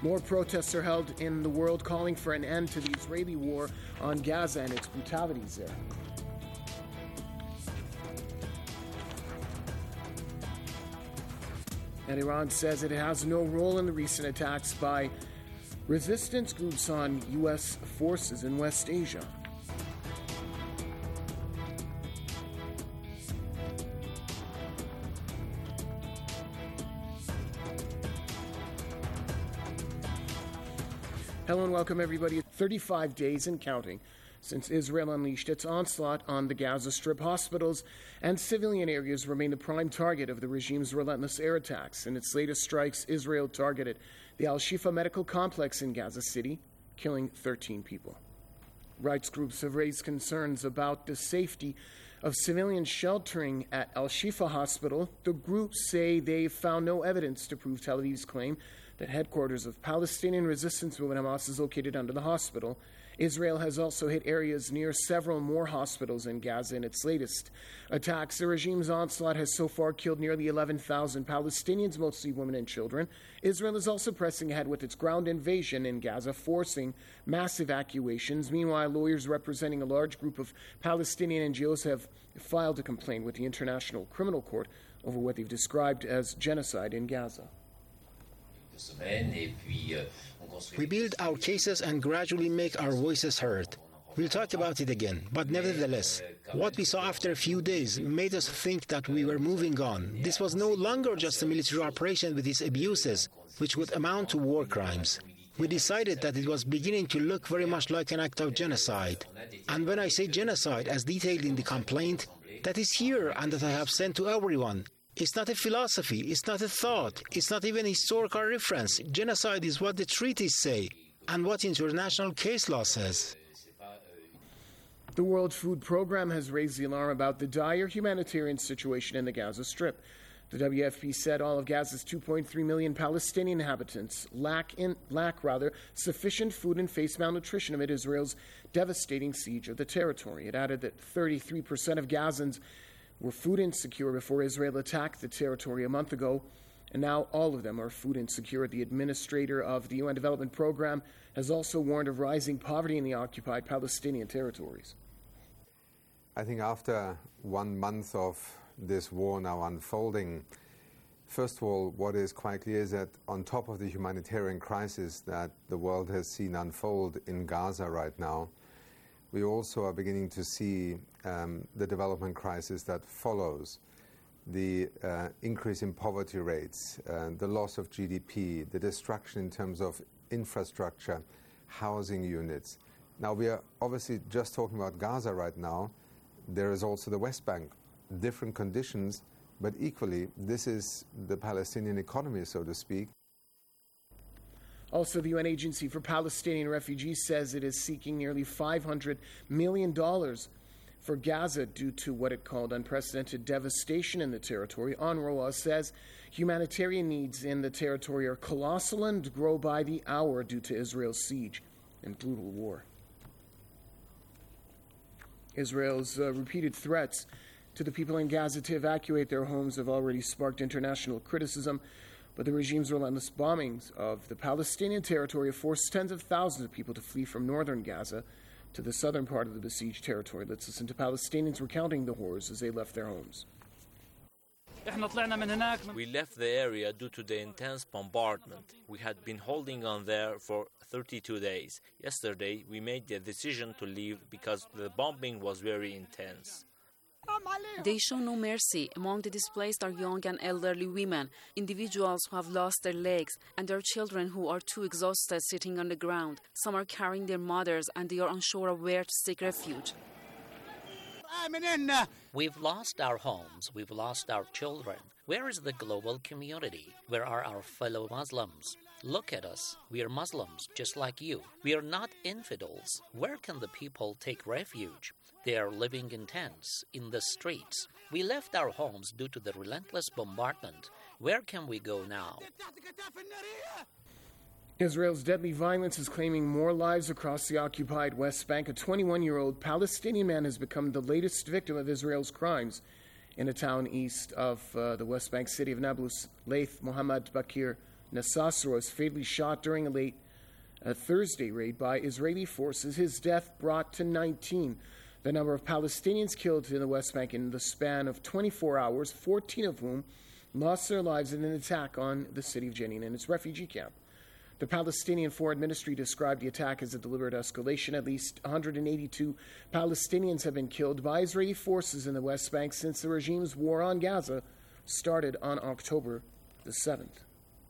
More protests are held in the world calling for an end to the Israeli war on Gaza and its brutalities there. And Iran says it has no role in the recent attacks by resistance groups on U.S. forces in West Asia. Hello and welcome, everybody. 35 days and counting since Israel unleashed its onslaught on the Gaza Strip. Hospitals and civilian areas remain the prime target of the regime's relentless air attacks. In its latest strikes, Israel targeted the Al-Shifa medical complex in Gaza City, killing 13 people. Rights groups have raised concerns about the safety of civilians sheltering at Al-Shifa Hospital. The groups say they've found no evidence to prove Tel Aviv's claim that headquarters of Palestinian resistance movement Hamas is located under the hospital. Israel has also hit areas near several more hospitals in Gaza in its latest attacks. The regime's onslaught has so far killed nearly 11,000 Palestinians, mostly women and children. Israel is also pressing ahead with its ground invasion in Gaza, forcing mass evacuations. Meanwhile, lawyers representing a large group of Palestinian NGOs have filed a complaint with the International Criminal Court over what they've described as genocide in Gaza. We build our cases and gradually make our voices heard. We'll talk about it again, but nevertheless, what we saw after a few days made us think that we were moving on. This was no longer just a military operation with its abuses, which would amount to war crimes. We decided that it was beginning to look very much like an act of genocide. And when I say genocide, as detailed in the complaint, that is here and that I have sent to everyone. It's not a philosophy, it's not a thought, it's not even a historical reference. Genocide is what the treaties say and what international case law says. The World Food Programme has raised the alarm about the dire humanitarian situation in the Gaza Strip. The WFP said all of Gaza's 2.3 million Palestinian inhabitants lack sufficient food and face malnutrition amid Israel's devastating siege of the territory. It added that 33% of Gazans were food insecure before Israel attacked the territory a month ago, and now all of them are food insecure. The administrator of the UN Development Program has also warned of rising poverty in the occupied Palestinian territories. I think after 1 month of this war now unfolding, first of all, what is quite clear is that on top of the humanitarian crisis that the world has seen unfold in Gaza right now, we also are beginning to see the development crisis that follows, the increase in poverty rates, the loss of GDP, the destruction in terms of infrastructure, housing units. Now, we are obviously just talking about Gaza right now. There is also the West Bank, different conditions, but equally, this is the Palestinian economy, so to speak. Also, the UN Agency for Palestinian Refugees says it is seeking nearly $500 million for Gaza due to what it called unprecedented devastation in the territory. UNRWA says humanitarian needs in the territory are colossal and grow by the hour due to Israel's siege and brutal war. Israel's repeated threats to the people in Gaza to evacuate their homes have already sparked international criticism. But the regime's relentless bombings of the Palestinian territory have forced tens of thousands of people to flee from northern Gaza to the southern part of the besieged territory. Let's listen to Palestinians recounting the horrors as they left their homes. We left the area due to the intense bombardment. We had been holding on there for 32 days. Yesterday, we made the decision to leave because the bombing was very intense. They show no mercy. Among the displaced are young and elderly women, individuals who have lost their legs, and their children who are too exhausted sitting on the ground. Some are carrying their mothers, and they are unsure of where to seek refuge. We've lost our homes. We've lost our children. Where is the global community? Where are our fellow Muslims? Look at us. We are Muslims, just like you. We are not infidels. Where can the people take refuge? They are living in tents, in the streets. We left our homes due to the relentless bombardment. Where can we go now? Israel's deadly violence is claiming more lives across the occupied West Bank. A 21-year-old Palestinian man has become the latest victim of Israel's crimes in a town east of the West Bank city of Nablus. Laith Mohammed Bakir Nasasra was fatally shot during a late Thursday raid by Israeli forces. His death brought to 19 the number of Palestinians killed in the West Bank in the span of 24 hours, 14 of whom lost their lives in an attack on the city of Jenin and its refugee camp. The Palestinian Foreign Ministry described the attack as a deliberate escalation. At least 182 Palestinians have been killed by Israeli forces in the West Bank since the regime's war on Gaza started on October the 7th.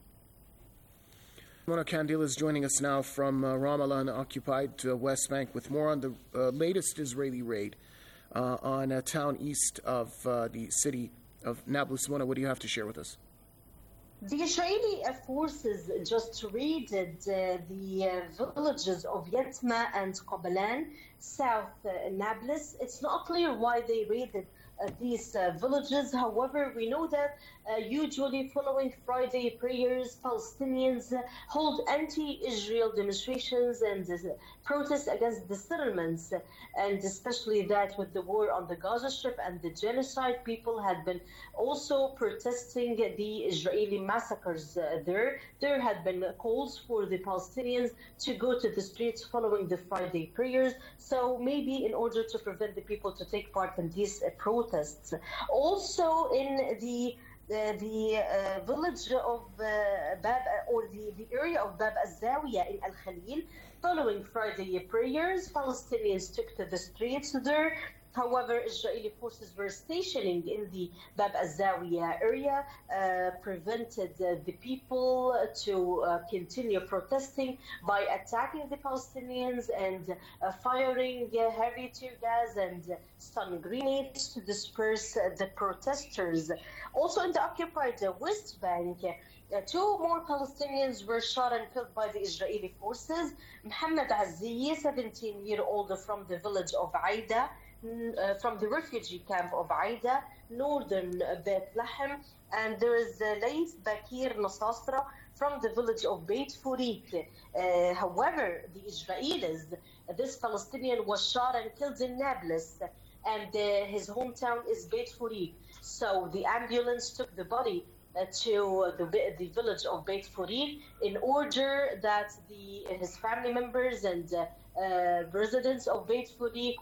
Mona Kandil is joining us now from Ramallah and occupied West Bank with more on the latest Israeli raid on a town east of the city of Nablus. Mona, what do you have to share with us? The Israeli forces just raided the villages of Yatma and Qabalan, south Nablus. It's not clear why they raided these villages. However, we know that usually following Friday prayers, Palestinians hold anti-Israel demonstrations and protests against the settlements, and especially that with the war on the Gaza Strip and the genocide, people had been also protesting the Israeli massacres there. There had been calls for the Palestinians to go to the streets following the Friday prayers, so maybe in order to prevent the people to take part in these protests. Also in the village of Bab, or the area of Bab al-Zawiya in Al-Khalil, following Friday prayers, Palestinians took to the streets there. However, Israeli forces were stationing in the Bab al-Zawiya area, prevented the people to continue protesting by attacking the Palestinians and firing heavy tear gas and stun grenades to disperse the protesters. Also in the occupied West Bank, two more Palestinians were shot and killed by the Israeli forces. Mohammed Azziyi, 17-year-old from the village of Aida, from the refugee camp of Aida, northern Beit Lahem, and there is Laith Bakir Nasasra from the village of Beit Furik. However, the Israelis, this Palestinian was shot and killed in Nablus, and his hometown is Beit Furik. So the ambulance took the body to the village of Beit Furik in order that his family members and residents of Beit Furik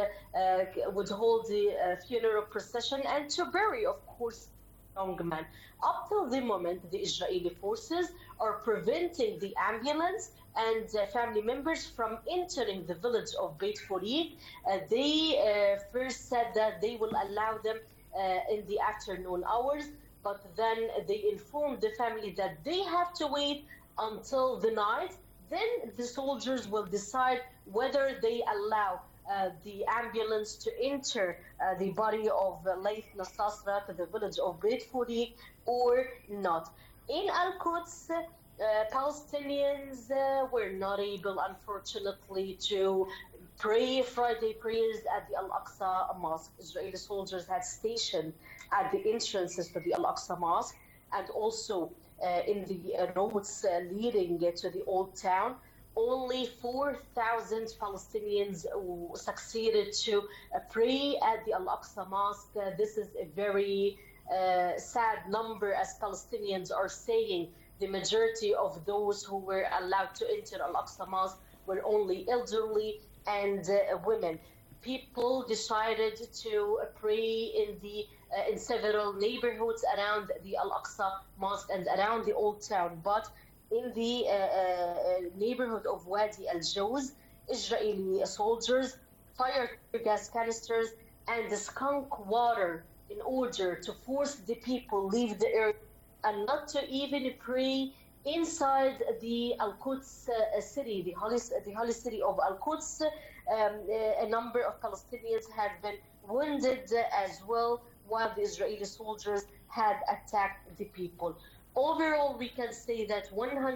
would hold the funeral procession and to bury, of course, young man. Up till the moment, the Israeli forces are preventing the ambulance and family members from entering the village of Beit Furik. They first said that they will allow them in the afternoon hours, but then they informed the family that they have to wait until the night. Then the soldiers will decide whether they allow the ambulance to enter the body of Laith Nasasra to the village of Beit Furik or not. In Al-Quds, Palestinians were not able, unfortunately, to pray Friday prayers at the Al-Aqsa Mosque. Israeli soldiers had stationed at the entrances to the Al-Aqsa Mosque and also in the roads leading to the Old Town. Only 4,000 Palestinians succeeded to pray at the Al-Aqsa Mosque. This is a very sad number, as Palestinians are saying. The majority of those who were allowed to enter Al-Aqsa Mosque were only elderly and women. People decided to pray in several neighborhoods around the Al-Aqsa Mosque and around the Old Town, but in the neighborhood of Wadi al-Jawz, Israeli soldiers fired gas canisters and skunk water in order to force the people leave the area and not to even pray inside the Al-Quds city, the holy city of Al-Quds. A number of Palestinians had been wounded as well, while the Israeli soldiers had attacked the people. Overall, we can say that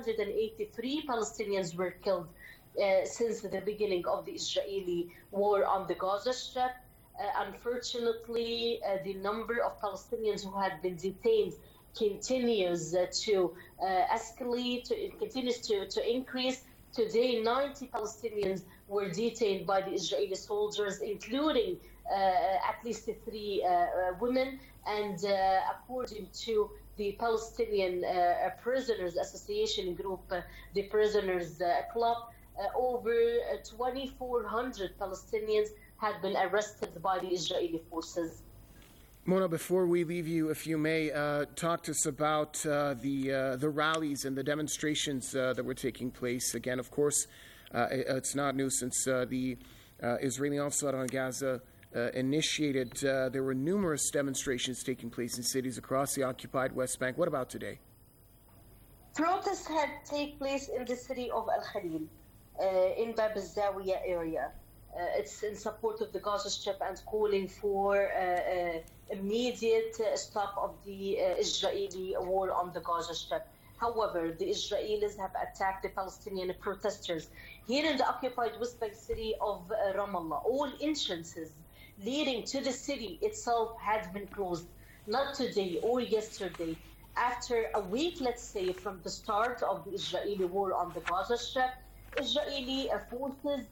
183 Palestinians were killed since the beginning of the Israeli war on the Gaza Strip. Unfortunately, the number of Palestinians who had been detained continues to escalate, it continues to increase. Today, 90 Palestinians were detained by the Israeli soldiers, including at least 3 women. And according to the Palestinian Prisoners Association group, the Prisoners Club, over 2,400 Palestinians had been arrested by the Israeli forces. Mona, before we leave you, if you may, talk to us about the rallies and the demonstrations that were taking place. Again, of course, it's not new since the Israeli onslaught on Gaza initiated. There were numerous demonstrations taking place in cities across the occupied West Bank. What about today? Protests had taken place in the city of Al Khalil, in Bab al-Zawiya area. It's in support of the Gaza Strip and calling for immediate stop of the Israeli war on the Gaza Strip. However, the Israelis have attacked the Palestinian protesters. Here in the occupied West Bank city of Ramallah, all entrances leading to the city itself had been closed, not today or yesterday. After a week, let's say, from the start of the Israeli war on the Gaza Strip, Israeli forces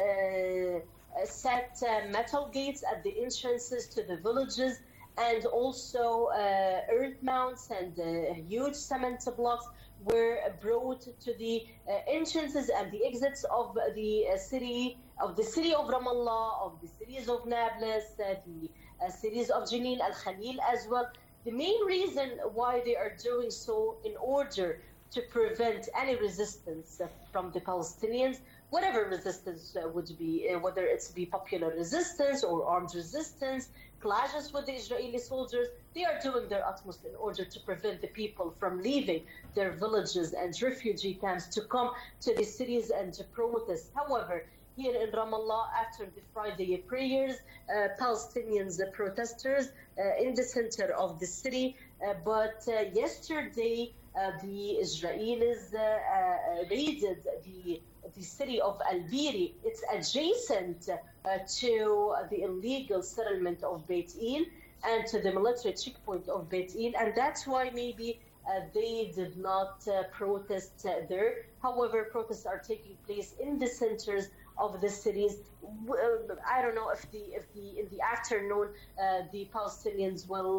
set metal gates at the entrances to the villages, and also earth mounts and huge cement blocks were brought to the entrances and the exits of the city of Ramallah, of the cities of Nablus, the cities of Jenin, Al Khalil as well. The main reason why they are doing so, in order to prevent any resistance from the Palestinians, whatever resistance would be, whether it's be popular resistance or armed resistance, clashes with the Israeli soldiers, they are doing their utmost in order to prevent the people from leaving their villages and refugee camps to come to the cities and to protest. However, here in Ramallah, after the Friday prayers, Palestinians protesters in the center of the city, but yesterday the Israelis raided the city of Al-Biri. It's adjacent to the illegal settlement of Beit El and to the military checkpoint of Beit El, and that's why maybe they did not protest there. However, protests are taking place in the centers of the cities. I don't know if in the afternoon the Palestinians will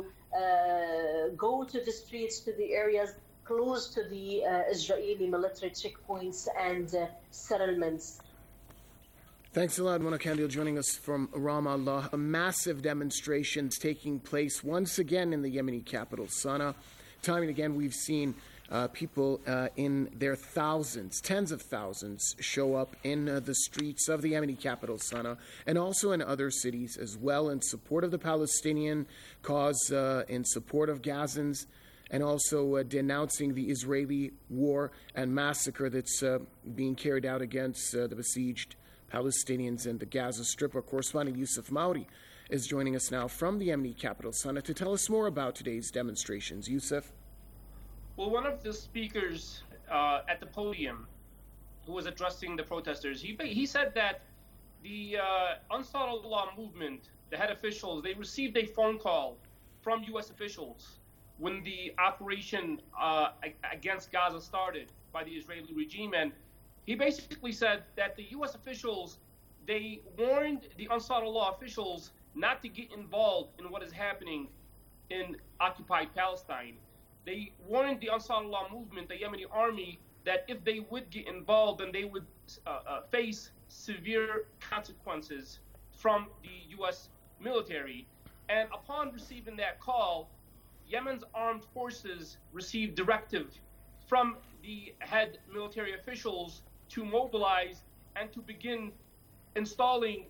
go to the streets, to the areas close to the Israeli military checkpoints and settlements. Thanks a lot, Mona Kandil, joining us from Ramallah. Massive demonstrations taking place once again in the Yemeni capital, Sana'a. Time and again, we've seen people in their thousands, tens of thousands, show up in the streets of the Yemeni capital, Sana'a, and also in other cities as well, in support of the Palestinian cause, in support of Gazans, and also denouncing the Israeli war and massacre that's being carried out against the besieged Palestinians in the Gaza Strip. Our correspondent Yusuf Mauri is joining us now from the Yemeni capital, Sana'a, to tell us more about today's demonstrations. Yusuf? Well, one of the speakers at the podium who was addressing the protesters, he said that the Ansar Allah movement, the head officials, they received a phone call from U.S. officials when the operation against Gaza started by the Israeli regime. And he basically said that the U.S. officials, they warned the Ansar Allah officials not to get involved in what is happening in occupied Palestine. They warned the Ansar Allah movement, the Yemeni army, that if they would get involved, then they would face severe consequences from the U.S. military. And upon receiving that call, Yemen's armed forces received directive from the head military officials to mobilize and to begin installing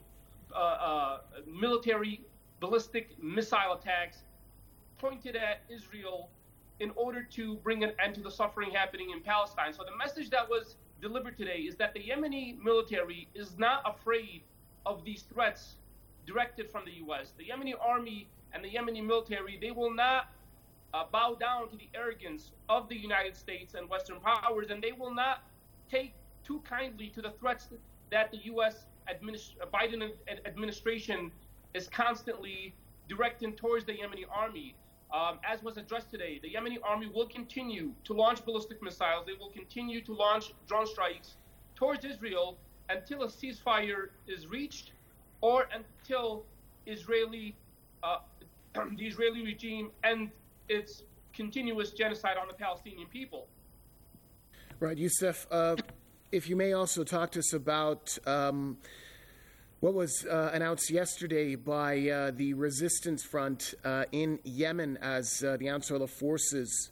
military ballistic missile attacks pointed at Israel in order to bring an end to the suffering happening in Palestine. So the message that was delivered today is that the Yemeni military is not afraid of these threats directed from the U.S. The Yemeni army and the Yemeni military, they will not bow down to the arrogance of the United States and Western powers, and they will not take too kindly to the threats that the U.S. Biden administration is constantly directing towards the Yemeni army. As was addressed today, the Yemeni army will continue to launch ballistic missiles. They will continue to launch drone strikes towards Israel until a ceasefire is reached or until the Israeli regime ends its continuous genocide on the Palestinian people. Right, Youssef, if you may also talk to us about what was announced yesterday by the resistance front in Yemen as the Ansarullah forces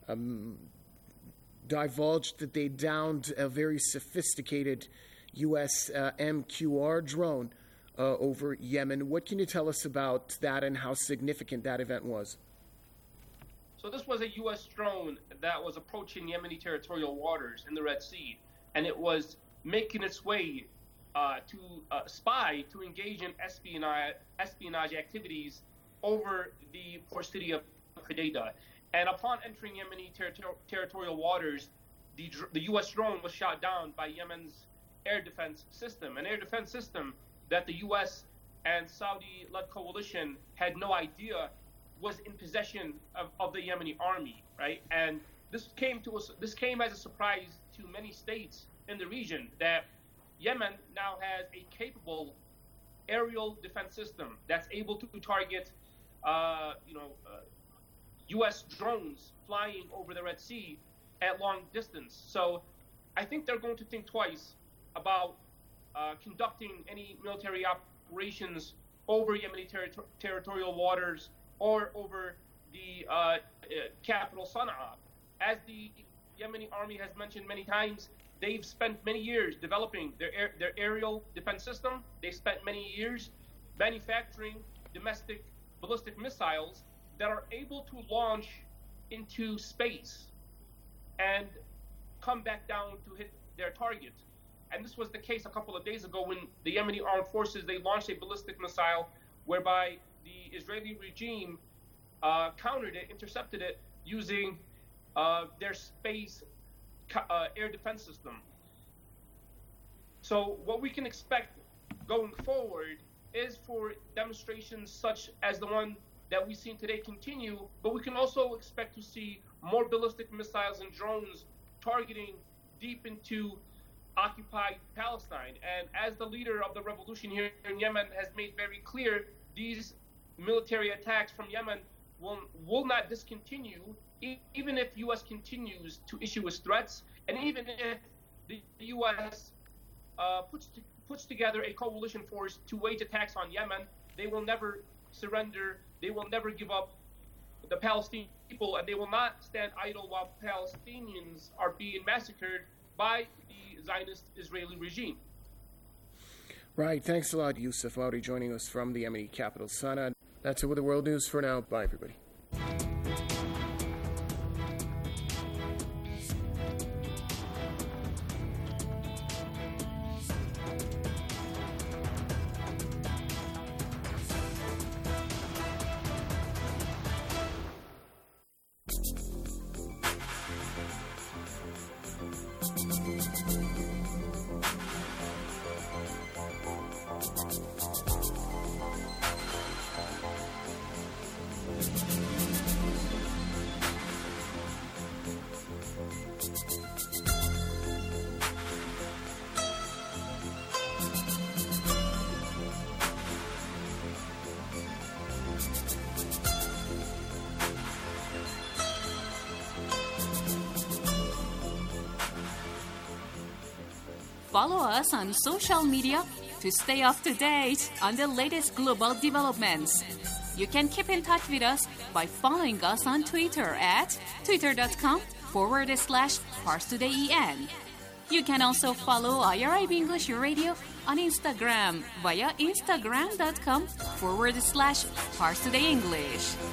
divulged that they downed a very sophisticated U.S. MQR drone over Yemen. What can you tell us about that and how significant that event was? So this was a U.S. drone that was approaching Yemeni territorial waters in the Red Sea, and it was making its way to spy, to engage in espionage activities over the port city of Hodeidah. And upon entering Yemeni territorial waters, the U.S. drone was shot down by Yemen's air defense system, an air defense system that the U.S. and Saudi-led coalition had no idea was in possession of the Yemeni army, right? And this came as a surprise to many states in the region that Yemen now has a capable aerial defense system that's able to target, U.S. drones flying over the Red Sea at long distance. So I think they're going to think twice about conducting any military operations over Yemeni territorial waters or over the capital Sana'a. As the Yemeni army has mentioned many times, they've spent many years developing their aerial defense system. They spent many years manufacturing domestic ballistic missiles that are able to launch into space and come back down to hit their target. And this was the case a couple of days ago when the Yemeni armed forces, they launched a ballistic missile whereby the Israeli regime countered it, intercepted it using their space air defense system. So what we can expect going forward is for demonstrations such as the one that we've seen today continue, but we can also expect to see more ballistic missiles and drones targeting deep into occupied Palestine. And as the leader of the revolution here in Yemen has made very clear, these military attacks from Yemen will not discontinue, even if U.S. continues to issue its threats, and even if the U.S. puts together a coalition force to wage attacks on Yemen. They will never surrender. They will never give up the Palestinian people, and they will not stand idle while Palestinians are being massacred by the Zionist Israeli regime. Right. Thanks a lot, Youssef Mauri, joining us from the Yemeni capital, Sana'a. That's it with the world news for now. Bye, everybody. Follow us on social media to stay up to date on the latest global developments. You can keep in touch with us by following us on Twitter at twitter.com/ParsTodayEN. You can also follow IRIB English Radio on Instagram via instagram.com/ParsTodayEnglish.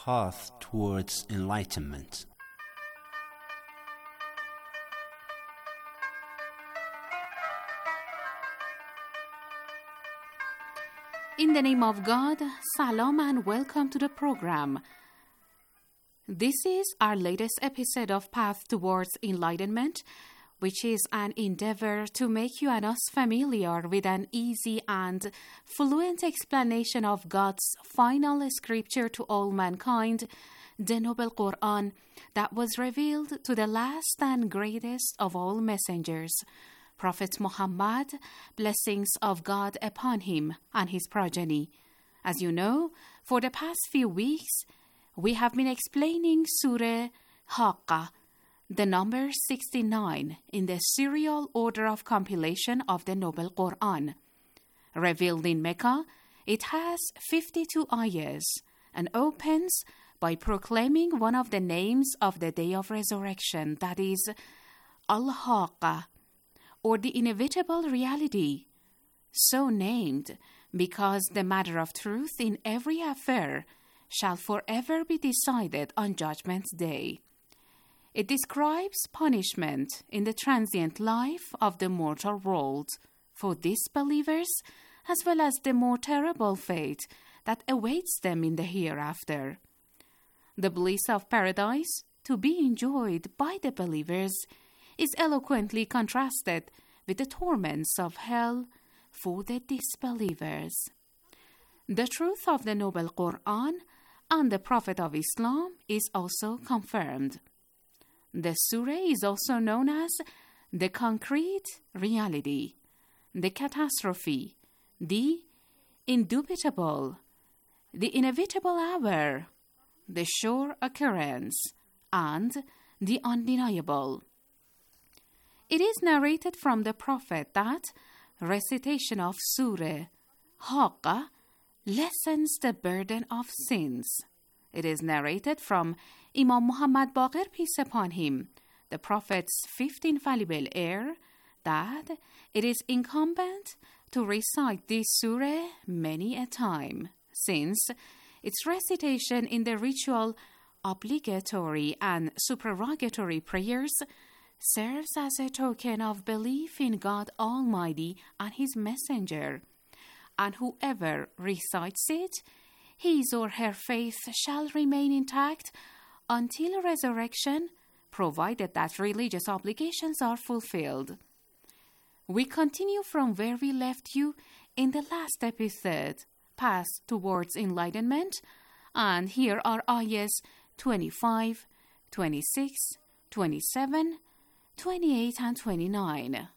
path towards enlightenment. In the name of God, salam and welcome to the program. This is our latest episode of Path Towards Enlightenment, which is an endeavor to make you and us familiar with an easy and fluent explanation of God's final scripture to all mankind, the Noble Quran, that was revealed to the last and greatest of all messengers, Prophet Muhammad, blessings of God upon him and his progeny. As you know, for the past few weeks, we have been explaining Surah Haqqah, the number 69 in the serial order of compilation of the Noble Quran. Revealed in Mecca, it has 52 ayahs and opens by proclaiming one of the names of the Day of Resurrection, that is, Al-Haqqah, or the inevitable reality, so named because the matter of truth in every affair shall forever be decided on Judgment Day. It describes punishment in the transient life of the mortal world for disbelievers, as well as the more terrible fate that awaits them in the hereafter. The bliss of paradise, to be enjoyed by the believers, is eloquently contrasted with the torments of hell for the disbelievers. The truth of the Noble Quran and the Prophet of Islam is also confirmed. The surah is also known as the concrete reality, the catastrophe, the indubitable, the inevitable hour, the sure occurrence, and the undeniable. It is narrated from the Prophet that recitation of Surah Haqqah lessens the burden of sins. It is narrated from Imam Muhammad Baqir, peace upon him, the Prophet's fifth infallible heir, that it is incumbent to recite this surah many a time, since its recitation in the ritual, obligatory and supererogatory prayers serves as a token of belief in God Almighty and His Messenger, and whoever recites it, his or her faith shall remain intact until resurrection, provided that religious obligations are fulfilled. We continue from where we left you in the last episode, Path Towards Enlightenment, and here are ayahs 25, 26, 27, 28 and 29.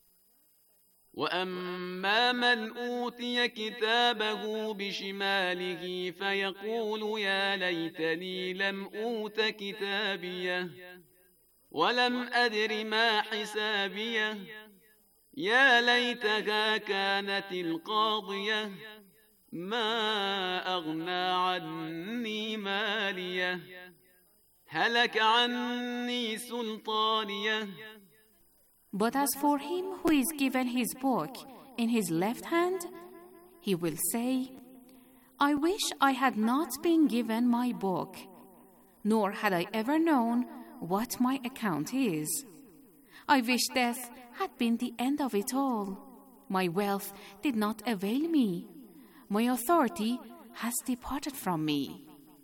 وَأَمَّا مَنْ أُوتِيَ كِتَابَهُ بِشِمَالِهِ فَيَقُولُ يَا لَيْتَنِي لَمْ أُوتَ كِتَابِيَهْ وَلَمْ أَدْرِ مَا حِسَابِيَهْ يَا لَيْتَهَا كَانَتِ الْقَاضِيَةَ مَا أَغْنَى عَنِّي مَالِيَهْ هَلَكَ عَنِّي سُلْطَانِيَهْ. But as for him who is given his book in his left hand, he will say, I wish I had not been given my book, nor had I ever known what my account is. I wish death had been the end of it all. My wealth did not avail me. My authority has departed from me.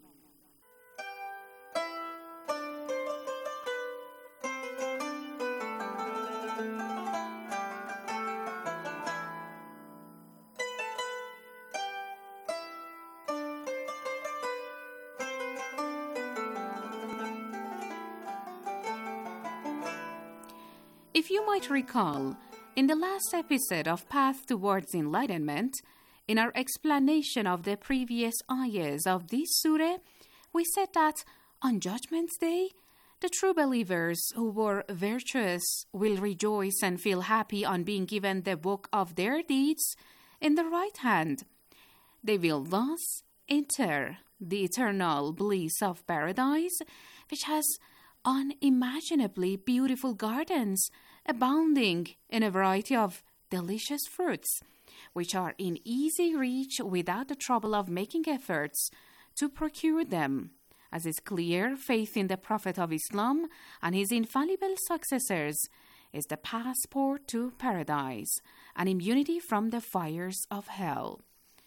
If you might recall, in the last episode of Path Towards Enlightenment, in our explanation of the previous ayahs of this surah, we said that on Judgment Day, the true believers who were virtuous will rejoice and feel happy on being given the book of their deeds in the right hand. They will thus enter the eternal bliss of paradise, which has unimaginably beautiful gardens abounding in a variety of delicious fruits, which are in easy reach without the trouble of making efforts to procure them. As is clear, faith in the Prophet of Islam and his infallible successors is the passport to paradise and immunity from the fires of hell.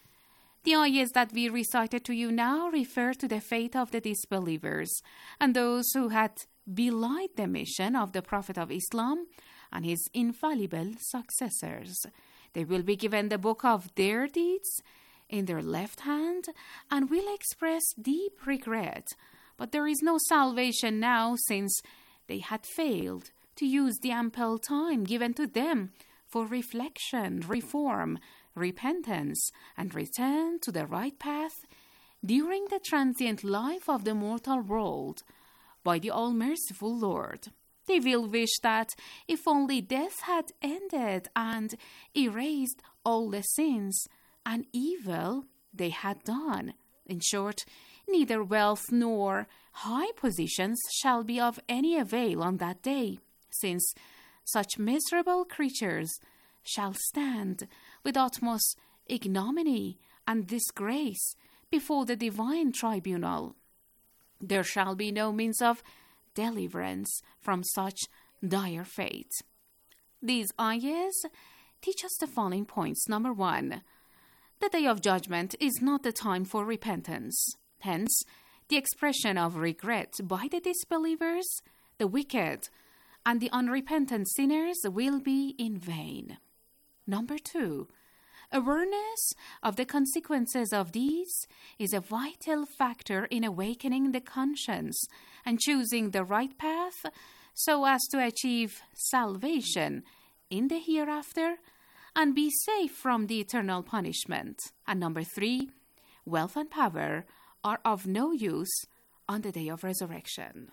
The ayahs that we recited to you now refer to the fate of the disbelievers and those who had belied the mission of the Prophet of Islam and his infallible successors. They will be given the book of their deeds in their left hand and will express deep regret. But there is no salvation now, since they had failed to use the ample time given to them for reflection, reform, repentance, and return to the right path during the transient life of the mortal world by the all-merciful Lord. They will wish that if only death had ended and erased all the sins and evil they had done. In short, neither wealth nor high positions shall be of any avail on that day, since such miserable creatures shall stand with utmost ignominy and disgrace before the divine tribunal. There shall be no means of deliverance from such dire fate. These ayahs teach us the following points. Number 1, the day of judgment is not the time for repentance. Hence, the expression of regret by the disbelievers, the wicked, and the unrepentant sinners will be in vain. Number 2, awareness of the consequences of deeds is a vital factor in awakening the conscience and choosing the right path so as to achieve salvation in the hereafter and be safe from the eternal punishment. And number 3, wealth and power are of no use on the day of resurrection.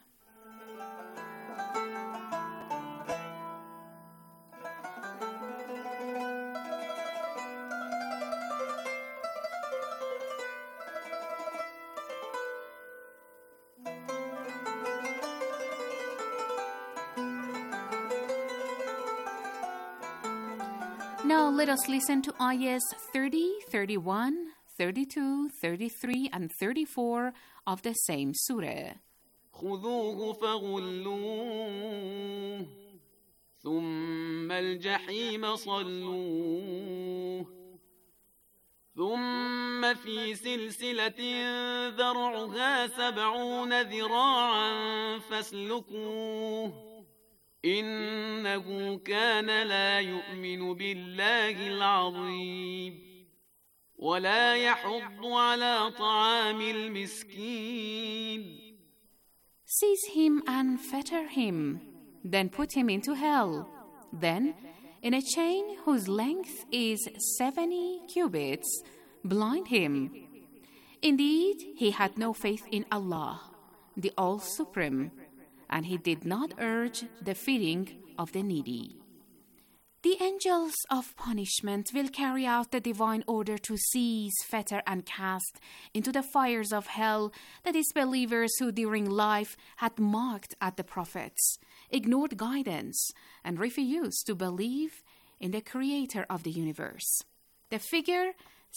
Now let us listen to ayahs 30, 31, 32, 33, and 34 of the same surah. خذوه فغلوه ثم الجحيم صلوه ثم في سلسلة ذرعها 70 ذراعا فاسلكوه إنه كان لا يؤمن بالله العظيم ولا يحض على طعام المسكين. Seize him and fetter him, then put him into hell. Then, in a chain whose length is 70 cubits, blind him. Indeed, he had no faith in Allah, the All-Supreme, and he did not urge the feeding of the needy. The angels of punishment will carry out the divine order to seize, fetter, and cast into the fires of hell the disbelievers who during life had mocked at the prophets, ignored guidance, and refused to believe in the Creator of the universe. The figure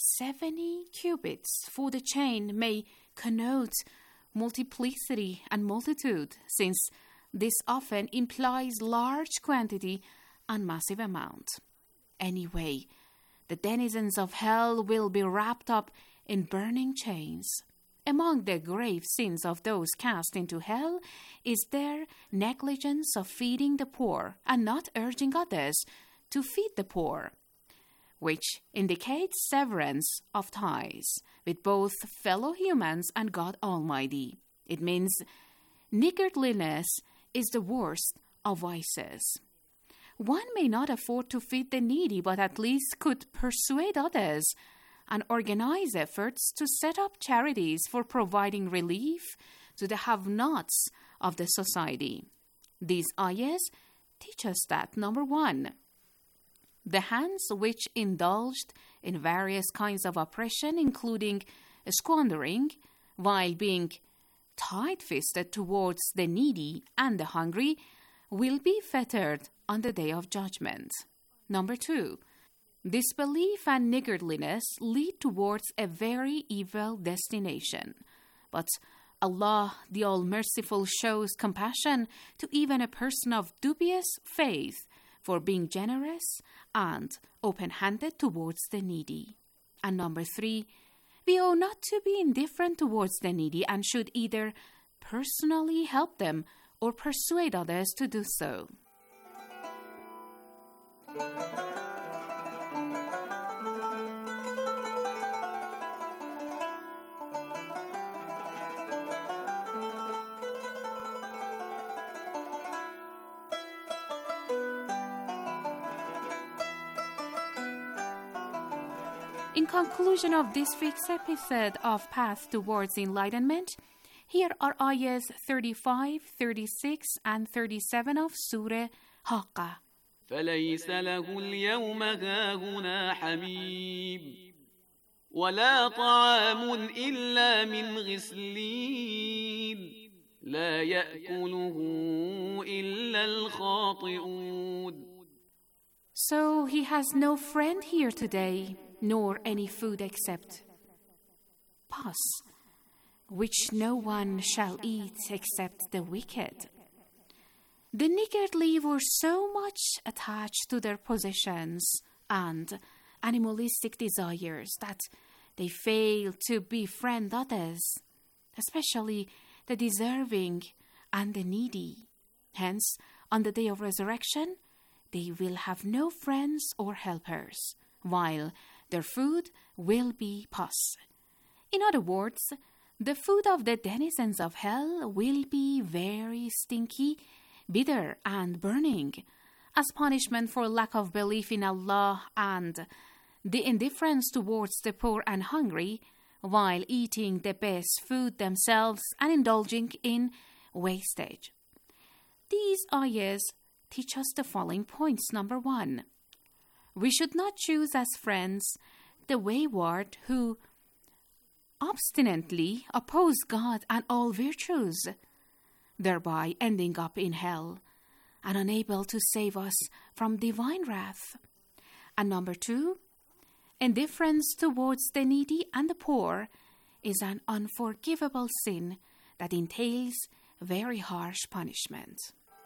70 cubits for the chain may connote multiplicity and multitude, since this often implies large quantity and massive amount. Anyway, the denizens of hell will be wrapped up in burning chains. Among the grave sins of those cast into hell is their negligence of feeding the poor and not urging others to feed the poor, which indicates severance of ties with both fellow humans and God Almighty. It means niggardliness is the worst of vices. One may not afford to feed the needy, but at least could persuade others and organize efforts to set up charities for providing relief to the have-nots of the society. These ayahs teach us that, number 1, the hands which indulged in various kinds of oppression, including squandering, while being tight-fisted towards the needy and the hungry, will be fettered on the day of judgment. Number 2, disbelief and niggardliness lead towards a very evil destination, but Allah, the All-Merciful, shows compassion to even a person of dubious faith for being generous and open-handed towards the needy. And number 3, we ought not to be indifferent towards the needy and should either personally help them or persuade others to do so. In conclusion of this week's episode of Path Towards Enlightenment, here are ayahs 35, 36, and 37 of Surah Haqqa. فليس له اليوم هاهنا حميم ولا طعام إلا من غسلين لا يأكله إلا الخاطئون. So he has no friend here today, nor any food except pus, which no one shall eat except the wicked. The niggardly were so much attached to their possessions and animalistic desires that they failed to befriend others, especially the deserving and the needy. Hence, on the day of resurrection, they will have no friends or helpers, while their food will be pus. In other words, the food of the denizens of hell will be very stinky, bitter, and burning, as punishment for lack of belief in Allah and the indifference towards the poor and hungry, while eating the best food themselves and indulging in wastage. These ayahs teach us the following points. Number 1, we should not choose as friends the wayward who obstinately oppose God and all virtues, thereby ending up in hell and unable to save us from divine wrath. And number 2, indifference towards the needy and the poor is an unforgivable sin that entails very harsh punishment.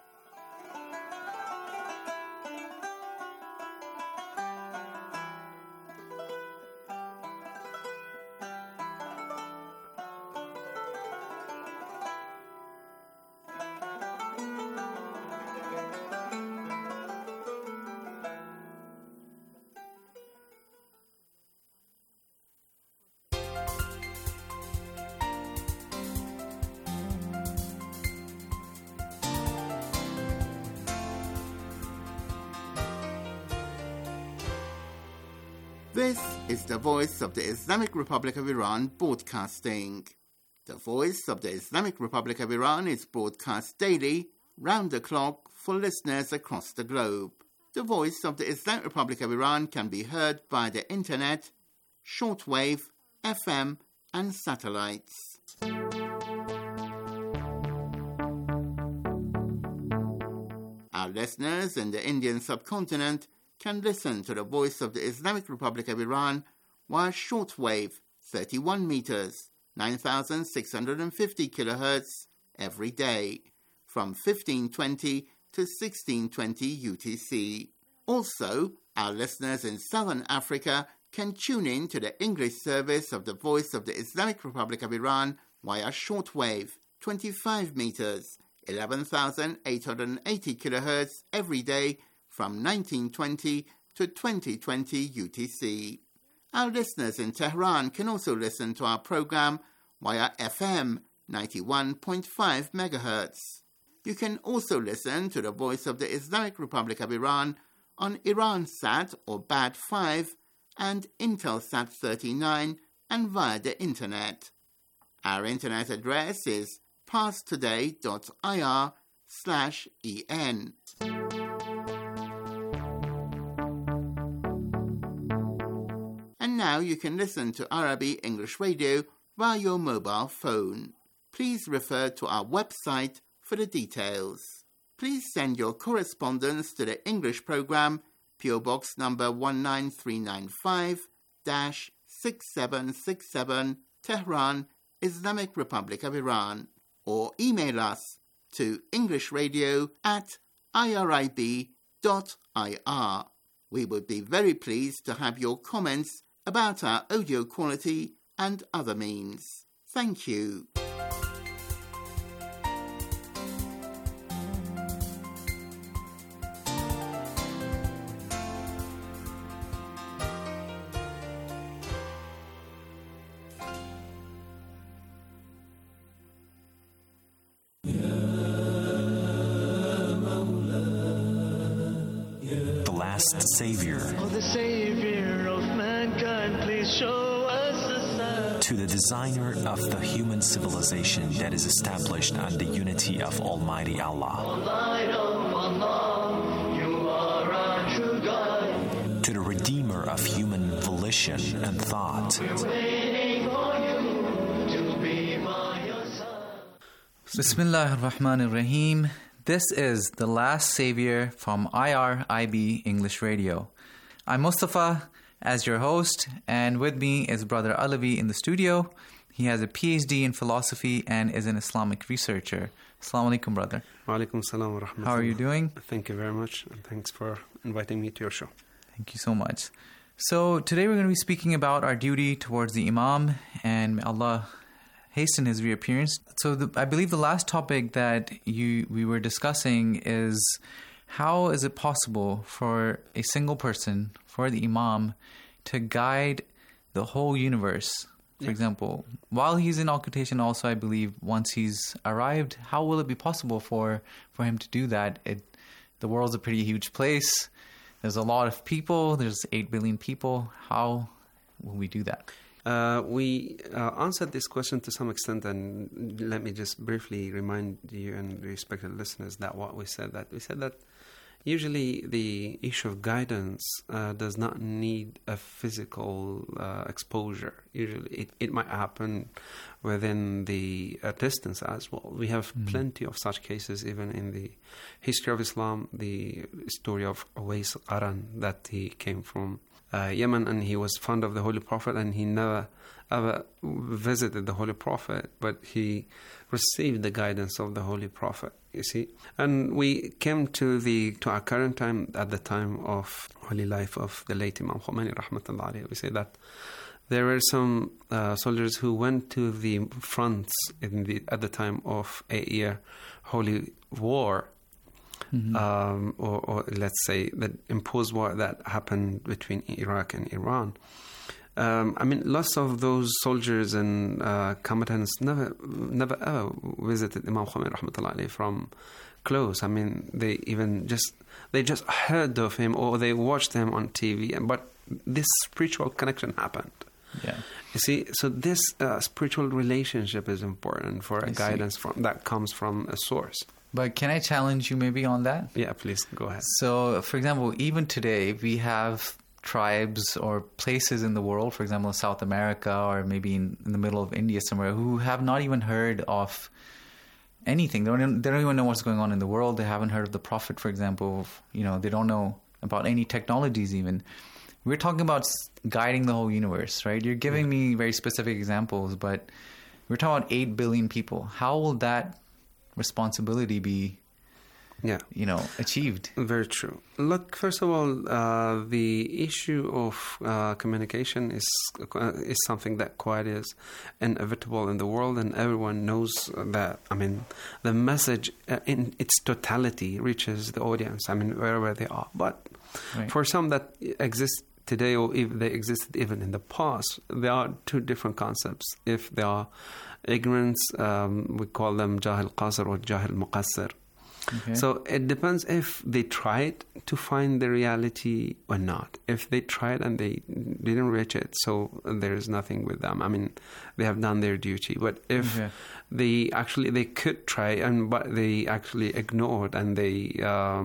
This is the Voice of the Islamic Republic of Iran broadcasting. The Voice of the Islamic Republic of Iran is broadcast daily, round the clock, for listeners across the globe. The Voice of the Islamic Republic of Iran can be heard by the internet, shortwave, FM, and satellites. Our listeners in the Indian subcontinent can listen to the Voice of the Islamic Republic of Iran via shortwave 31 meters, 9,650 kilohertz every day, from 1520 to 1620 UTC. Also, our listeners in Southern Africa can tune in to the English service of the Voice of the Islamic Republic of Iran via shortwave 25 meters, 11,880 kilohertz every day, from 1920 to 2020 UTC. Our listeners in Tehran can also listen to our program via FM 91.5 MHz. You can also listen to the Voice of the Islamic Republic of Iran on Iransat or BAD 5 and Intelsat 39 and via the internet. Our internet address is parstoday.ir/en. And now you can listen to Arabic English Radio via your mobile phone. Please refer to our website for the details. Please send your correspondence to the English program, PO Box number 19395-6767, Tehran, Islamic Republic of Iran, or email us to englishradio@irib.ir. We would be very pleased to have your comments about our audio quality and other means. Thank you. Savior. Oh, the Savior of mankind, please show us a sign. To the designer of the human civilization that is established on the unity of Almighty Allah. O light of Allah, you are our true guide. To the redeemer of human volition and thought. We're waiting for you to be by your side. Bismillahir Rahmanir Rahim. This is The Last Savior from IRIB English Radio. I'm Mustafa as your host, and with me is Brother Alavi in the studio. He has a PhD in philosophy and is an Islamic researcher. Assalamu alaikum, brother. Wa alaikum salam wa rahmatullah. How are you doing? Thank you very much, and thanks for inviting me to your show. Thank you so much. So today we're going to be speaking about our duty towards the Imam, and may Allah hasten his reappearance. So I believe the last topic that we were discussing is how is it possible for a single person, for the Imam, to guide the whole universe? For example, while he's in occultation also, I believe, once he's arrived, how will it be possible for him to do that? The world's a pretty huge place. There's a lot of people. There's 8 billion people. How will we do that? We answered this question to some extent, and let me just briefly remind you and respected listeners that we said that usually the issue of guidance does not need a physical exposure. Usually it might happen within the distance as well. We have plenty of such cases even in the history of Islam. The story of Uwais Qaran, that he came from Yemen, and he was fond of the Holy Prophet, and he never ever visited the Holy Prophet, but he received the guidance of the Holy Prophet, you see. And we came to our current time, at the time of holy life of the late Imam Khomeini rahmatullah alayhi. We say that there were some soldiers who went to the fronts at the time of 8-year holy war. Or let's say the imposed war that happened between Iraq and Iran. Lots of those soldiers and combatants never ever visited Imam Khomeini rahmatullah alayhi from close. They just heard of him, or they watched him on TV, but this spiritual connection happened. Yeah. You see, so this spiritual relationship is important for a guidance that comes from a source. But can I challenge you maybe on that? Yeah, please, go ahead. So, for example, even today, we have tribes or places in the world, for example, South America or maybe in the middle of India somewhere, who have not even heard of anything. They don't even know what's going on in the world. They haven't heard of the Prophet, for example. They don't know about any technologies even. We're talking about guiding the whole universe, right? You're giving me very specific examples, but we're talking about 8 billion people. How will that responsibility be achieved? Very true. Look, first of all, the issue of communication is something that quite is inevitable in the world, and everyone knows that. The message in its totality reaches the audience, wherever they are. But for some that exist today, or if they existed even in the past, there are two different concepts. If they are ignorance, we call them Jahil Qasir or Jahil Muqassir. Okay. So it depends if they tried to find the reality or not. If they tried and they didn't reach it, so there is nothing with them. They have done their duty. But if they could try, but they actually ignored and they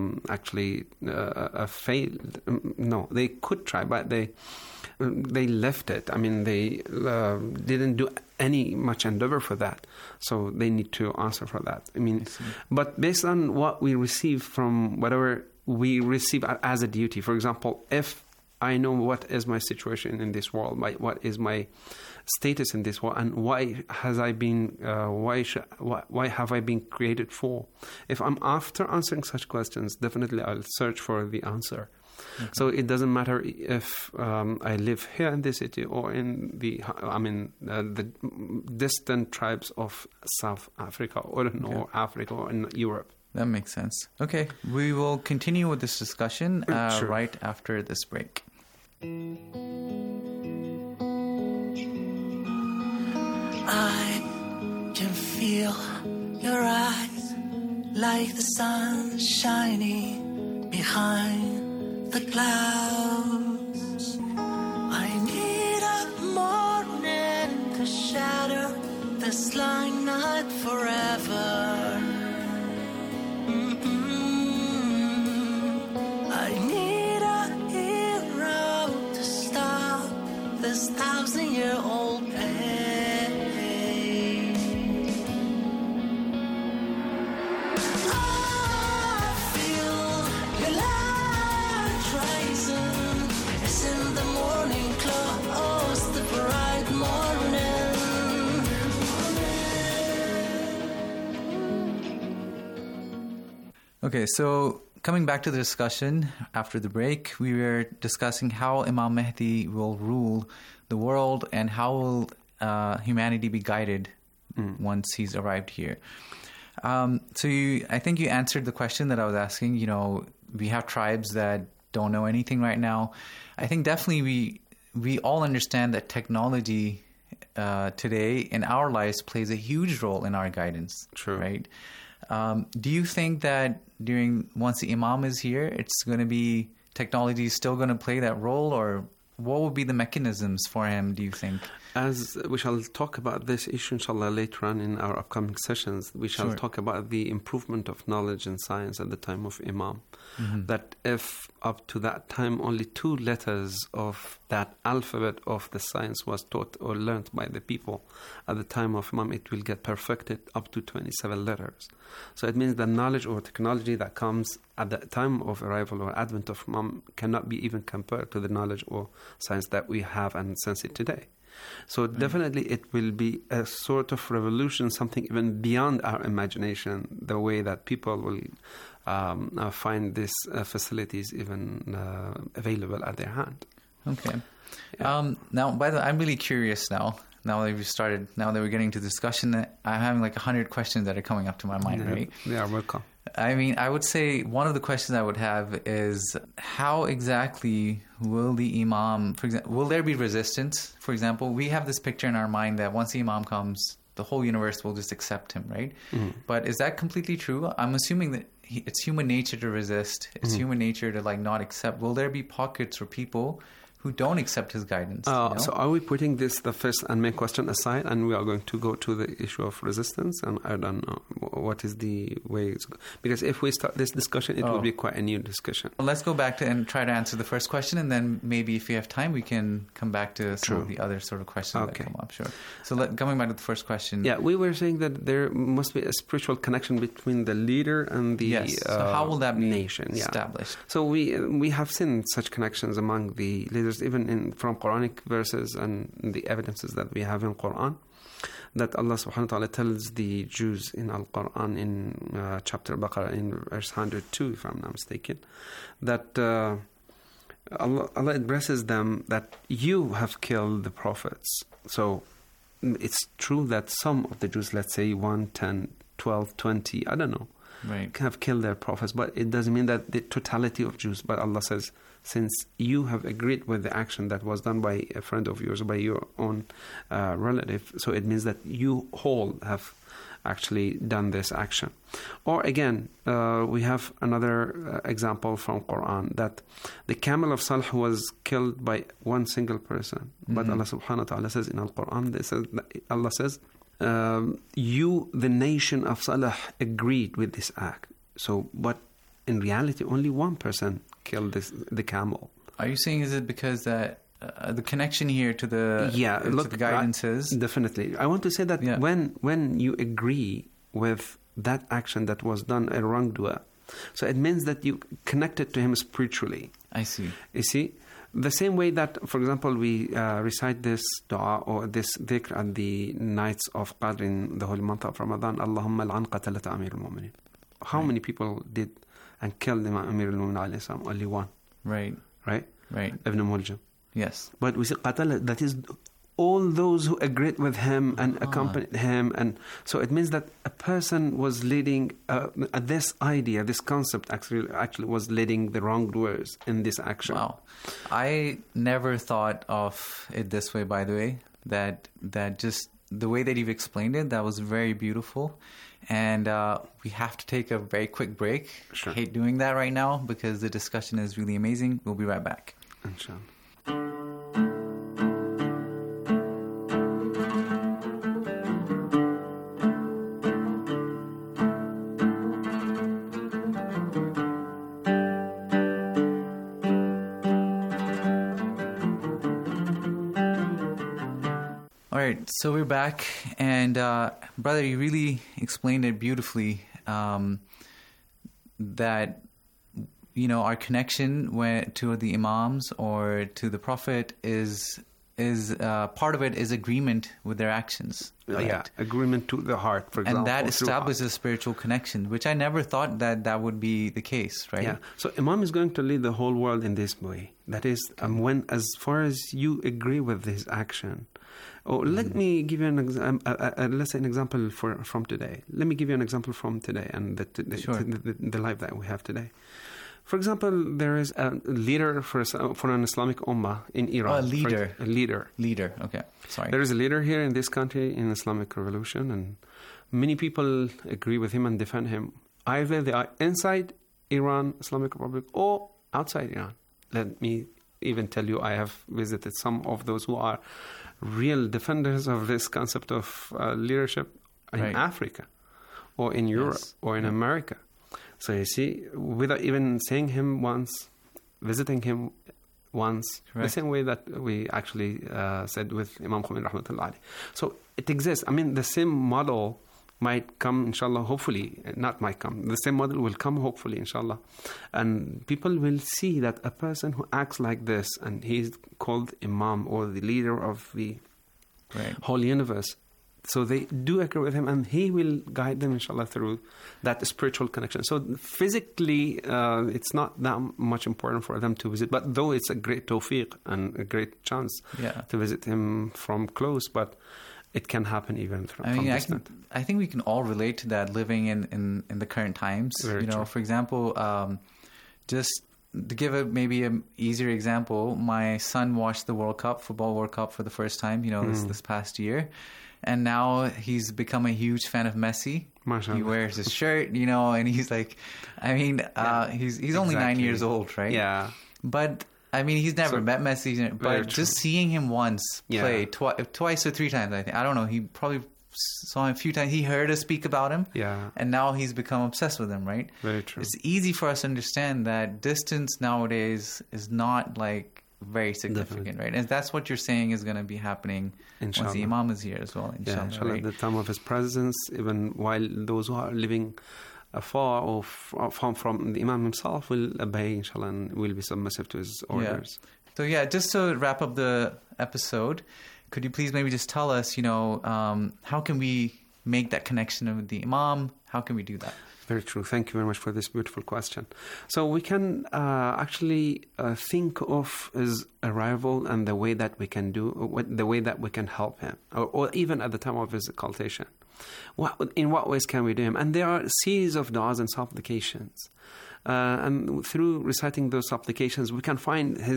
failed. No, they could try, but they left it. They didn't do any much endeavor for that. So they need to answer for that. But based on what we receive from whatever we receive as a duty, for example, if I know what is my situation in this world, what is my status in this world, and why have I been created for. If I'm after answering such questions, definitely I'll search for the answer. Okay. So it doesn't matter if I live here in the city or in the distant tribes of South Africa or North Africa or in Europe. That makes sense. Okay, we will continue with this discussion right after this break. I can feel your eyes like the sun shining behind the clouds. I need a morning to shatter this lying night forever. I need a hero to stop this 1,000-year-old pain. I feel your light rising. It's in the morning close, the bright morning. Okay, so coming back to the discussion after the break, we were discussing how Imam Mahdi will rule the world and how will humanity be guided once he's arrived here. I think you answered the question that I was asking. You know, we have tribes that don't know anything right now. I think definitely we all understand that technology today in our lives plays a huge role in our guidance. True. Right? Do you think that once the Imam is here, it's going to be technology is still going to play that role, or what will be the mechanisms for him, do you think? As we shall talk about this issue, inshallah, later on in our upcoming sessions, we shall talk about the improvement of knowledge and science at the time of Imam. Mm-hmm. That if up to that time only 2 letters of that alphabet of the science was taught or learned by the people, at the time of Imam it will get perfected up to 27 letters. So it means the knowledge or technology that comes at the time of arrival or advent of Imam cannot be even compared to the knowledge or science that we have and sense it today. So definitely it will be a sort of revolution, something even beyond our imagination, the way that people will find these facilities even available at their hand. Okay. Yeah. Now, by the way, I'm really curious now that we're getting to discussion, I'm having like 100 questions that are coming up to my mind, right? Yeah, welcome. I mean, I would say one of the questions I would have is how exactly will the Imam, for example, will there be resistance? For example, we have this picture in our mind that once the Imam comes, the whole universe will just accept him, right? Mm-hmm. But is that completely true? I'm assuming that it's human nature to resist. It's human nature to not accept. Will there be pockets or people who don't accept his guidance? So are we putting the first and main question aside, and we are going to go to the issue of resistance? And I don't know what is the way it's going. Because if we start this discussion, it will be quite a new discussion. Well, let's go back and try to answer the first question, and then maybe if we have time, we can come back to some of the other sort of questions that come up. Sure. So coming back to the first question. Yeah, we were saying that there must be a spiritual connection between the leader and the so how will that be nation established? So we have seen such connections among the leaders, even from Quranic verses and the evidences that we have in Quran, that Allah subhanahu wa ta'ala tells the Jews in Al-Quran in chapter Baqarah in verse 102, if I'm not mistaken, that Allah addresses them that you have killed the prophets. So it's true that some of the Jews, let's say 1, 10, 12, 20, I don't know, have killed their prophets, but it doesn't mean that the totality of Jews. But Allah says, since you have agreed with the action that was done by a friend of yours, by your own relative, so it means that you whole have actually done this action. Or again, we have another example from Quran, that the camel of Salih was killed by one single person. But Allah subhanahu wa ta'ala says in Al-Quran, Allah says, you, the nation of Salih, agreed with this act. So, but in reality, only one person killed the camel. Are you saying, is it because that the connection here to the to the guidances? Definitely. I want to say that when you agree with that action that was done, a wrongdoer, so it means that you connected to him spiritually. I see. You see? The same way that, for example, we recite this dua or this dhikr at the nights of Qadr in the holy month of Ramadan, Allahumma al'an qatalata Amir al-Mu'minin. How many people did and killed Amir al-Mu'minin alayhi salam? Only one. Right. Ibn Muljam. Yes. But we say qatala, that is all those who agreed with him and accompanied him. And so it means that a person was leading this idea, this concept actually was leading the wrongdoers in this action. Wow. I never thought of it this way, by the way, that just the way that you've explained it, that was very beautiful. And we have to take a very quick break. Sure. I hate doing that right now because the discussion is really amazing. We'll be right back. Inshallah. So we're back, and brother, you really explained it beautifully. That our connection to the Imams or to the Prophet is part of it is agreement with their actions. Right? Yeah, agreement to the heart, for example. And that establishes a spiritual connection, which I never thought that would be the case, right? Yeah. So Imam is going to lead the whole world in this way. That is, when as far as you agree with his action. Let me give you an example from today. Let me give you an example from today and the life that we have today. For example, there is a leader for an Islamic Ummah in Iran. A leader. Okay, sorry. There is a leader here in this country in Islamic Revolution, and many people agree with him and defend him. Either they are inside Iran, Islamic Republic, or outside Iran. Let me even tell you, I have visited some of those who are real defenders of this concept of leadership in Africa or in Europe or in America. So you see, without even seeing him once, visiting him once, the same way that we actually said with Imam Khomeini rahmatullah alayhi. So it exists. I mean, the same model might come, inshallah, hopefully, not might come. The same model will come, hopefully, inshallah. And people will see that a person who acts like this, and he's called Imam or the leader of the whole universe. So they do agree with him, and he will guide them, inshallah, through that spiritual connection. So physically, it's not that much important for them to visit, but though it's a great tawfiq and a great chance to visit him from close, but it can happen even from distant. I think we can all relate to that living in the current times. Very true. For example, just to give maybe an easier example, my son watched the Football World Cup for the first time, this past year. And now he's become a huge fan of Messi. Mashallah. He wears his shirt, and he's like, he's only 9 years old, right? Yeah. But he's never met Messi, but just seeing him once play twice or three times, I think. I don't know. He probably saw him a few times. He heard us speak about him. Yeah. And now he's become obsessed with him, right? Very true. It's easy for us to understand that distance nowadays is not very significant, right? And that's what you're saying is going to be happening inshallah. Once the Imam is here as well, inshallah. Inshallah, right? at the time of his presence, even while those who are living afar or from the Imam himself will obey, inshallah, and will be submissive to his orders. So just to wrap up the episode, could you please maybe just tell us, how can we make that connection with the Imam? How can we do that? Very true. Thank you very much for this beautiful question. So we can actually think of his arrival and the way that we can the way that we can help him, or even at the time of his occultation. In what ways can we do him? And there are a series of du'as and supplications. And through reciting those supplications, we can find a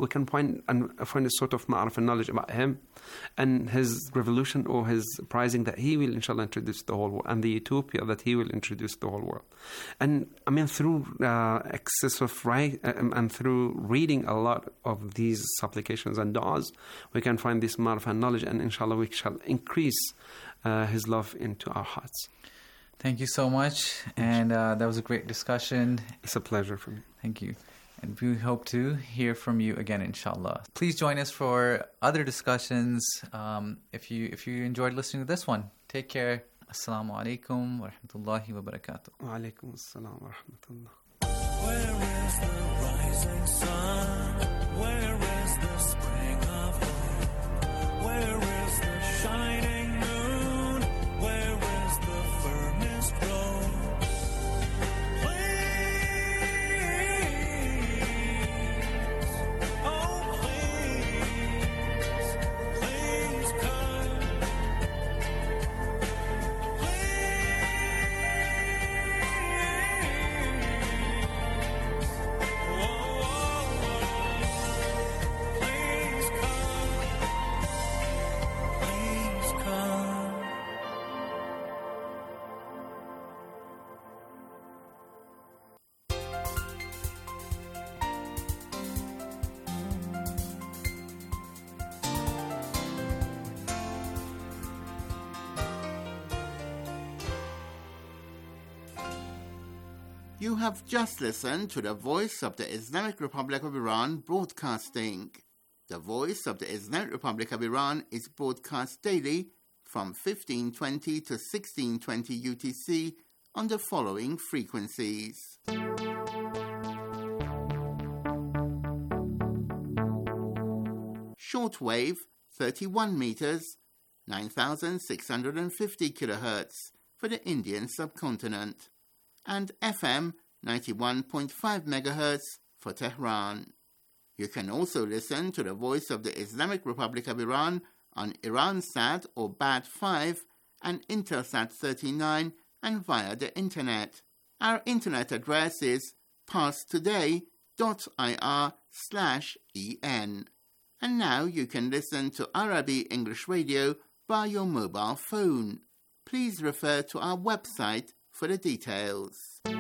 sort of ma'arif and knowledge about him and his revolution or his uprising that he will, inshallah, introduce to the whole world, and the utopia that he will introduce to the whole world. And through excessive and through reading a lot of these supplications and du'as, we can find this ma'arif and knowledge, and inshallah we shall increase his love into our hearts. Thank you so much, and that was a great discussion. It's a pleasure for me. Thank you. And we hope to hear from you again, inshallah. Please join us for other discussions if you enjoyed listening to this one. Take care. Assalamu alaikum wa rahmatullahi wa barakatuh. Wa alaikum assalam wa rahmatullah. You have just listened to the Voice of the Islamic Republic of Iran broadcasting. The Voice of the Islamic Republic of Iran is broadcast daily from 1520 to 1620 UTC on the following frequencies. Shortwave 31 meters, 9,650 kilohertz for the Indian subcontinent, and FM 91.5 MHz for Tehran. You can also listen to the Voice of the Islamic Republic of Iran on Iransat or BAT5 and Intelsat 39 and via the Internet. Our Internet address is parstoday.ir/en. And now you can listen to Arabic English Radio by your mobile phone. Please refer to our website for the details.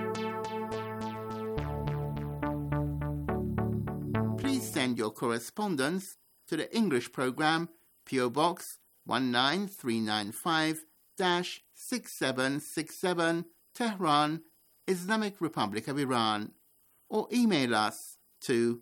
Please send your correspondence to the English program, PO Box 19395-6767, Tehran, Islamic Republic of Iran, or email us to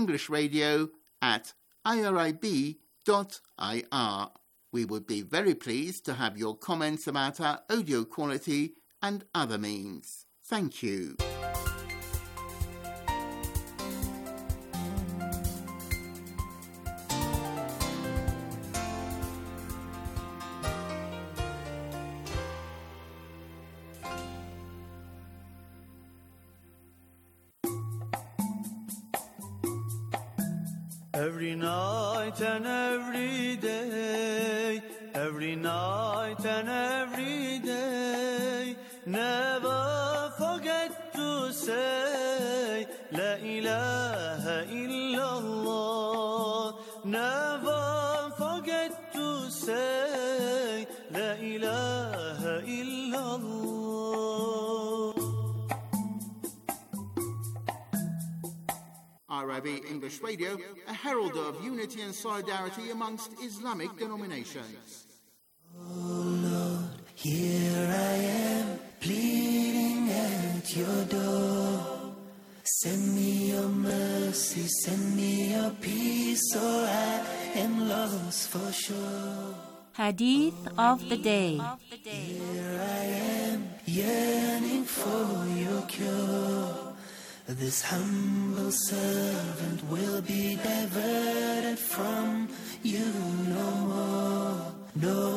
englishradio@irib.ir. We would be very pleased to have your comments about our audio quality and other means. Thank you. Every night and every day, every night and every day, never forget to say La ilaha illallah. Never forget to say La ilaha illallah. RIB English Radio, a herald of unity and solidarity amongst Islamic denominations. Oh Lord, here I am, pleading at your door. Send me your mercy, send me your peace, or I am lost for sure. Hadith of the day. Here I am, yearning for your cure. This humble servant will be diverted from you no more, no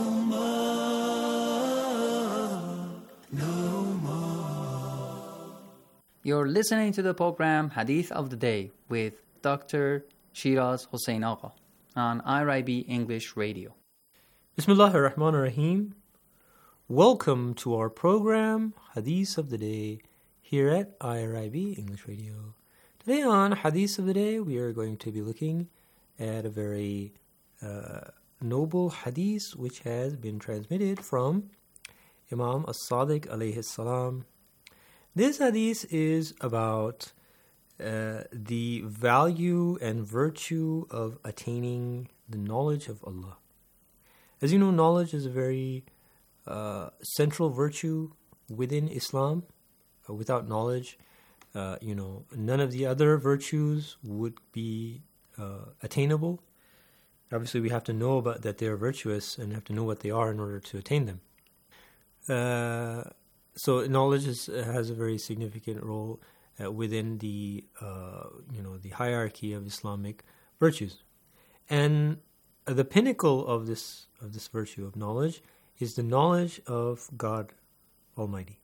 more, no more. You're listening to the program Hadith of the Day with Dr. Shiraz Hossein Agha on IRIB English Radio. Bismillahir Rahmanir Rahim. Welcome to our program Hadith of the Day here at IRIB English Radio. Today on Hadith of the Day, we are going to be looking at a very noble hadith which has been transmitted from Imam As-Sadiq alayhi salam. This hadith is about the value and virtue of attaining the knowledge of Allah. As you know, knowledge is a very central virtue within Islam. Without knowledge, none of the other virtues would be attainable. Obviously, we have to know about that they are virtuous and have to know what they are in order to attain them. So knowledge has a very significant role. within the the hierarchy of Islamic virtues. And the pinnacle of this virtue of knowledge is the knowledge of God Almighty.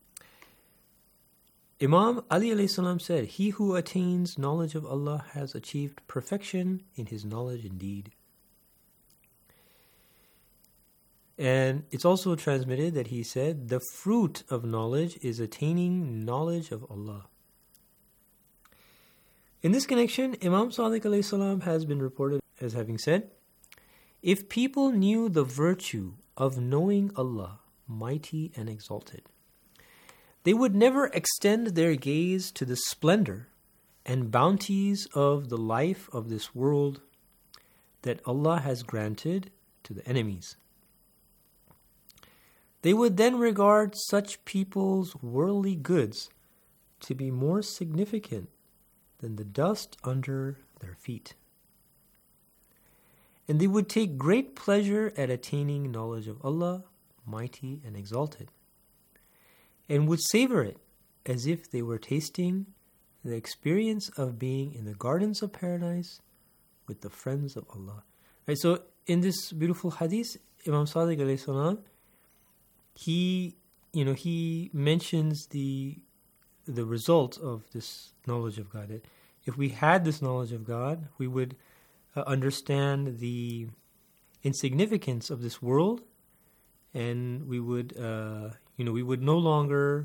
Imam Ali alayhi salam said, "He who attains knowledge of Allah has achieved perfection in his knowledge indeed." And it's also transmitted that he said, "The fruit of knowledge is attaining knowledge of Allah." In this connection, Imam Sadiq alayhi salam has been reported as having said, "If people knew the virtue of knowing Allah, mighty and exalted, they would never extend their gaze to the splendor and bounties of the life of this world that Allah has granted to the enemies. They would then regard such people's worldly goods to be more significant than the dust under their feet. And they would take great pleasure at attaining knowledge of Allah, mighty and exalted, and would savor it as if they were tasting the experience of being in the gardens of paradise with the friends of Allah." Right, so in this beautiful hadith, Imam Sadiq alayhi salam, he mentions the result of this knowledge of God. That if we had this knowledge of God, we would understand the insignificance of this world, and we would we would no longer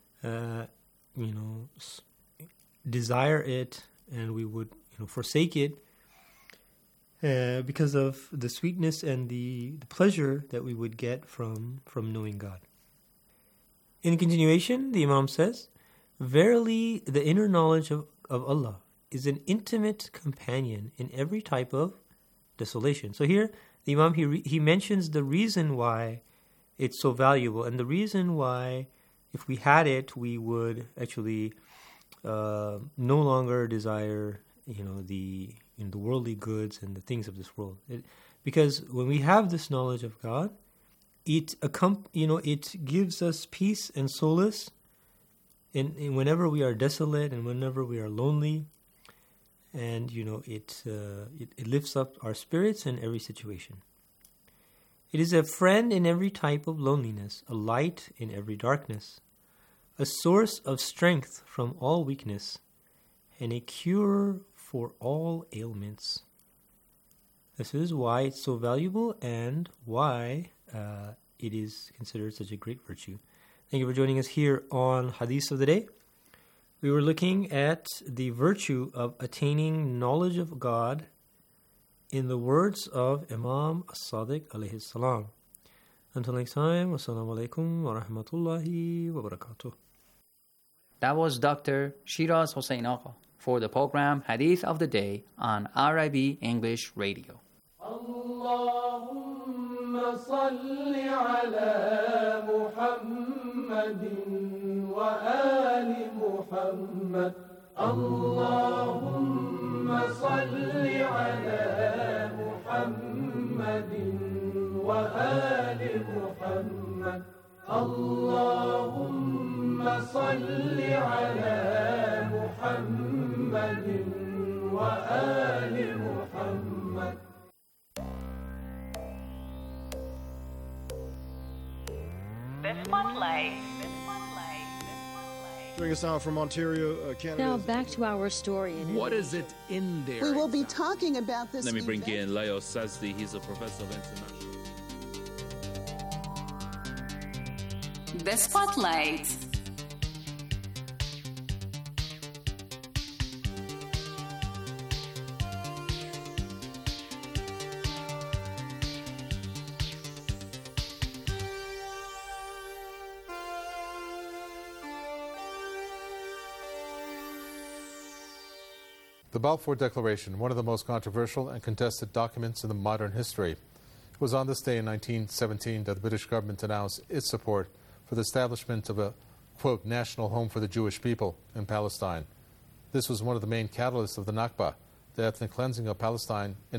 desire it, and we would forsake it because of the sweetness and the pleasure that we would get from knowing God. In continuation, the Imam says, "Verily, the inner knowledge of Allah is an intimate companion in every type of desolation." So here, the Imam, he mentions the reason why it's so valuable, and the reason why, if we had it, we would actually no longer desire, the worldly goods and the things of this world. Because when we have this knowledge of God, it gives us peace and solace in whenever we are desolate and whenever we are lonely, and it lifts up our spirits in every situation. It is a friend in every type of loneliness, a light in every darkness, a source of strength from all weakness, and a cure for all ailments. This is why it's so valuable and why it is considered such a great virtue. Thank you for joining us here on Hadith of the Day. We were looking at the virtue of attaining knowledge of God in the words of Imam As-Sadiq alayhi salam. Until next time, wassalamu alaikum wa rahmatullahi wa barakatuh. That was Dr. Shiraz Hossein Agha for the program Hadith of the Day on RIB English Radio. Allahumma salli ala Muhammadin wa ali Muhammad. Allahumma salli ala Muhammadin wa ali Muhammad. Allahumma salli ala Muhammadin wa ali Muhammad. The Spotlight. Joining us now from Ontario, Canada. Now back to our story. What is it in there? We will be talking about this. Let me bring in Leo Sazdi. He's a professor of international. The Spotlight. The Balfour Declaration, one of the most controversial and contested documents in the modern history. It was on this day in 1917 that the British government announced its support for the establishment of a, quote, national home for the Jewish people in Palestine. This was one of the main catalysts of the Nakba, the ethnic cleansing of Palestine in